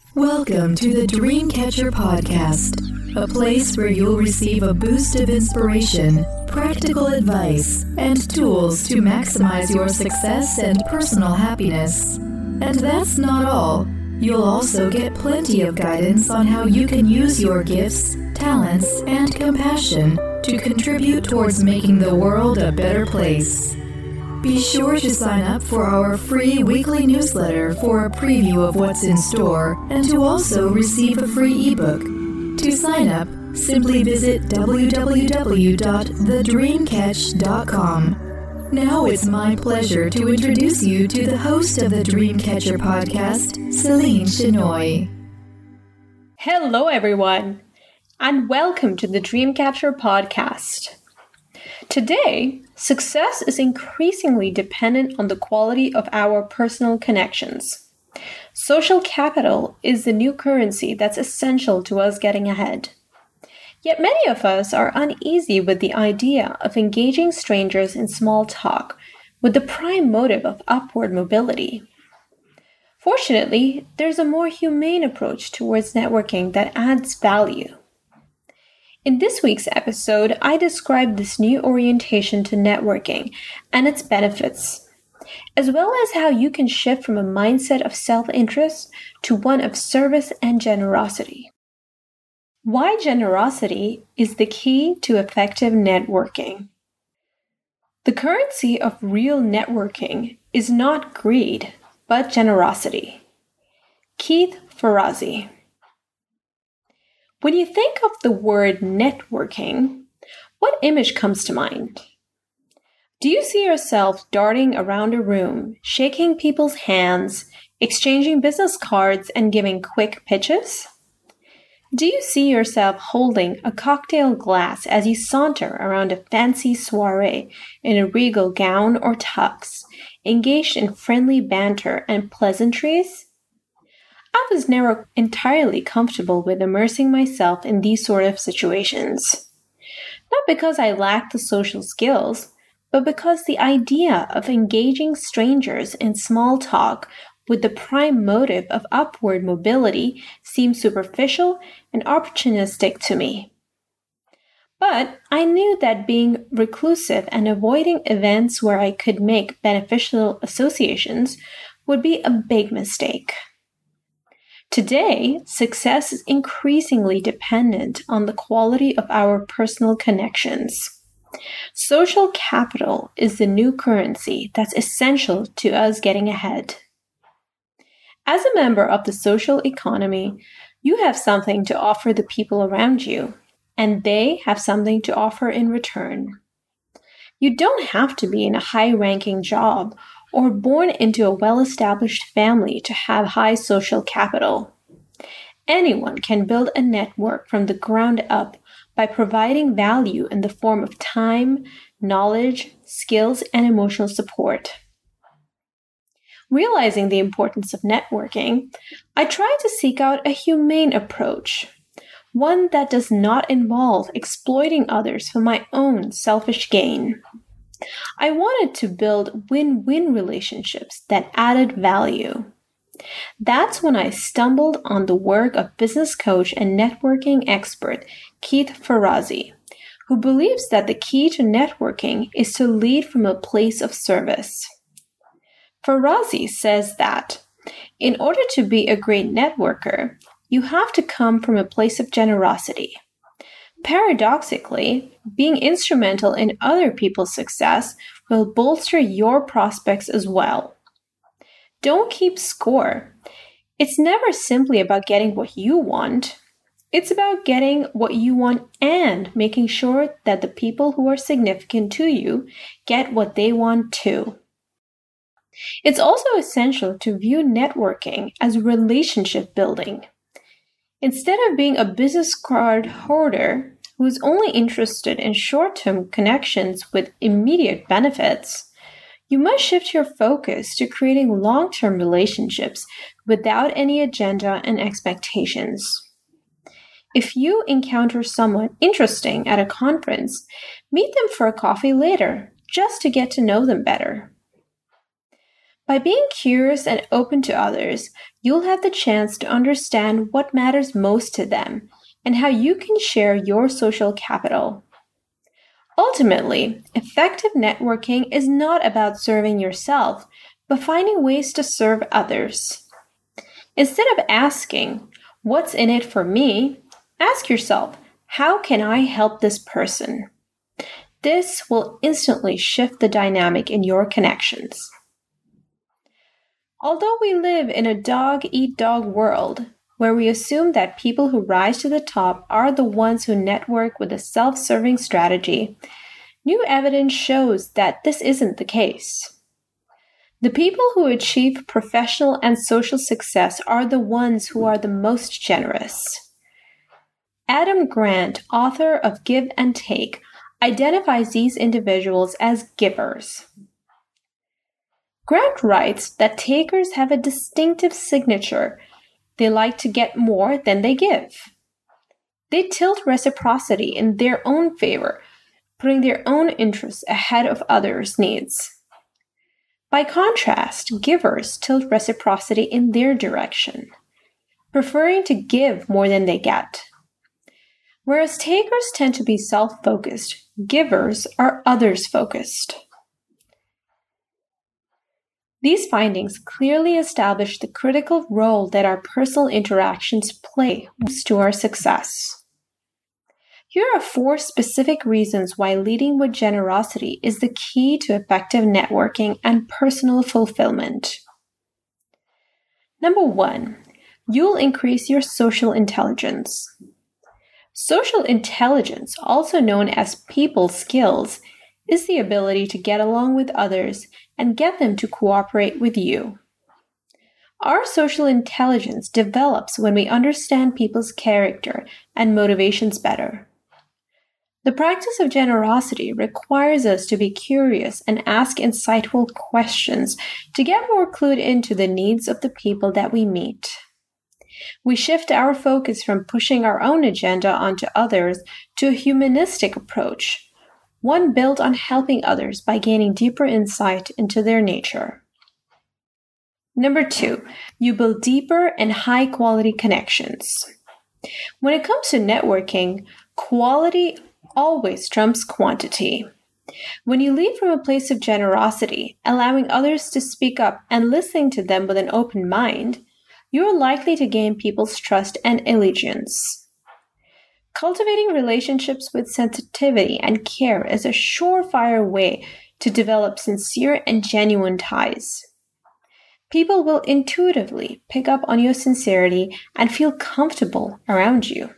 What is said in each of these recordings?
Welcome to the Dreamcatcher Podcast, a place where you'll receive a boost of inspiration, practical advice, and tools to maximize your success and personal happiness. And that's not all. You'll also get plenty of guidance on how you can use your gifts, talents, and compassion to contribute towards making the world a better place. Be sure to sign up for our free weekly newsletter for a preview of what's in store and to also receive a free ebook. To sign up, simply visit www.thedreamcatch.com. Now it's my pleasure to introduce you to the host of the Dreamcatcher podcast, Celine Chenoy. Hello everyone, and welcome to the Dreamcatcher podcast. Today, success is increasingly dependent on the quality of our personal connections. Social capital is the new currency that's essential to us getting ahead. Yet many of us are uneasy with the idea of engaging strangers in small talk with the prime motive of upward mobility. Fortunately, there's a more humane approach towards networking that adds value. In this week's episode, I describe this new orientation to networking and its benefits, as well as how you can shift from a mindset of self-interest to one of service and generosity. Why generosity is the key to effective networking. The currency of real networking is not greed, but generosity. Keith Ferrazzi. When you think of the word networking, what image comes to mind? Do you see yourself darting around a room, shaking people's hands, exchanging business cards, and giving quick pitches? Do you see yourself holding a cocktail glass as you saunter around a fancy soiree in a regal gown or tux, engaged in friendly banter and pleasantries? I was never entirely comfortable with immersing myself in these sort of situations. Not because I lacked the social skills, but because the idea of engaging strangers in small talk with the prime motive of upward mobility seemed superficial and opportunistic to me. But I knew that being reclusive and avoiding events where I could make beneficial associations would be a big mistake. Today, success is increasingly dependent on the quality of our personal connections. Social capital is the new currency that's essential to us getting ahead. As a member of the social economy, you have something to offer the people around you, and they have something to offer in return. You don't have to be in a high-ranking job or born into a well-established family to have high social capital. Anyone can build a network from the ground up by providing value in the form of time, knowledge, skills, and emotional support. Realizing the importance of networking, I try to seek out a humane approach, one that does not involve exploiting others for my own selfish gain. I wanted to build win-win relationships that added value. That's when I stumbled on the work of business coach and networking expert Keith Ferrazzi, who believes that the key to networking is to lead from a place of service. Ferrazzi says that, in order to be a great networker, you have to come from a place of generosity. Paradoxically, being instrumental in other people's success will bolster your prospects as well. Don't keep score. It's never simply about getting what you want. It's about getting what you want and making sure that the people who are significant to you get what they want too. It's also essential to view networking as relationship building. Instead of being a business card hoarder who is only interested in short-term connections with immediate benefits, you must shift your focus to creating long-term relationships without any agenda and expectations. If you encounter someone interesting at a conference, meet them for a coffee later, just to get to know them better. By being curious and open to others, you'll have the chance to understand what matters most to them and how you can share your social capital. Ultimately, effective networking is not about serving yourself, but finding ways to serve others. Instead of asking, "What's in it for me?" ask yourself, "How can I help this person?" This will instantly shift the dynamic in your connections. Although we live in a dog-eat-dog world, where we assume that people who rise to the top are the ones who network with a self-serving strategy, new evidence shows that this isn't the case. The people who achieve professional and social success are the ones who are the most generous. Adam Grant, author of Give and Take, identifies these individuals as givers. Grant writes that takers have a distinctive signature. They like to get more than they give. They tilt reciprocity in their own favor, putting their own interests ahead of others' needs. By contrast, givers tilt reciprocity in their direction, preferring to give more than they get. Whereas takers tend to be self-focused, givers are others-focused. These findings clearly establish the critical role that our personal interactions play to our success. Here are 4 specific reasons why leading with generosity is the key to effective networking and personal fulfillment. Number 1, you'll increase your social intelligence. Social intelligence, also known as people skills, is the ability to get along with others and get them to cooperate with you. Our social intelligence develops when we understand people's character and motivations better. The practice of generosity requires us to be curious and ask insightful questions to get more clued into the needs of the people that we meet. We shift our focus from pushing our own agenda onto others to a humanistic approach, one built on helping others by gaining deeper insight into their nature. Number 2, you build deeper and high-quality connections. When it comes to networking, quality always trumps quantity. When you lead from a place of generosity, allowing others to speak up and listening to them with an open mind, you're likely to gain people's trust and allegiance. Cultivating relationships with sensitivity and care is a surefire way to develop sincere and genuine ties. People will intuitively pick up on your sincerity and feel comfortable around you.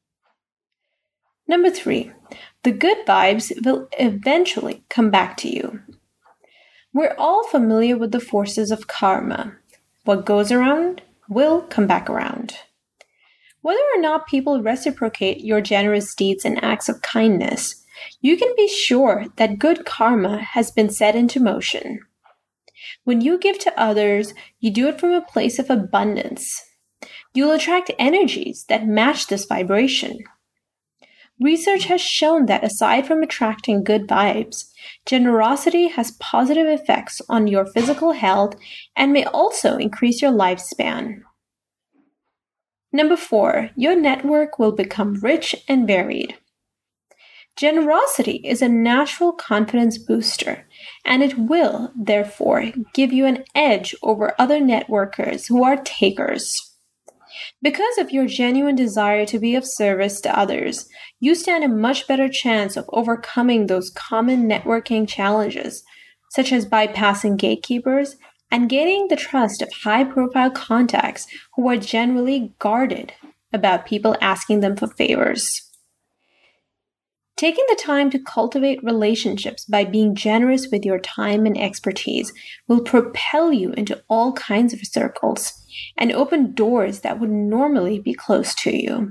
Number 3, the good vibes will eventually come back to you. We're all familiar with the forces of karma. What goes around will come back around. Whether or not people reciprocate your generous deeds and acts of kindness, you can be sure that good karma has been set into motion. When you give to others, you do it from a place of abundance. You'll attract energies that match this vibration. Research has shown that aside from attracting good vibes, generosity has positive effects on your physical health and may also increase your lifespan. Number 4, your network will become rich and varied. Generosity is a natural confidence booster, and it will, therefore, give you an edge over other networkers who are takers. Because of your genuine desire to be of service to others, you stand a much better chance of overcoming those common networking challenges, such as bypassing gatekeepers and gaining the trust of high-profile contacts who are generally guarded about people asking them for favors. Taking the time to cultivate relationships by being generous with your time and expertise will propel you into all kinds of circles and open doors that would normally be closed to you.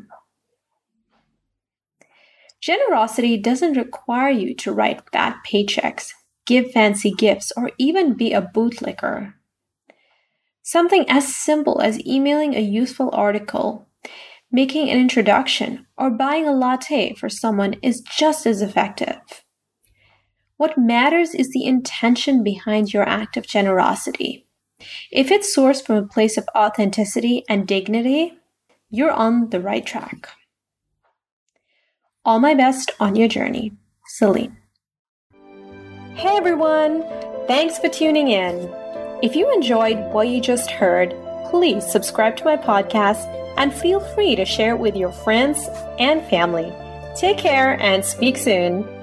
Generosity doesn't require you to write fat paychecks, give fancy gifts, or even be a bootlicker. Something as simple as emailing a useful article, making an introduction, or buying a latte for someone is just as effective. What matters is the intention behind your act of generosity. If it's sourced from a place of authenticity and dignity, you're on the right track. All my best on your journey, Celine. Hey everyone! Thanks for tuning in. If you enjoyed what you just heard, please subscribe to my podcast and feel free to share it with your friends and family. Take care and speak soon.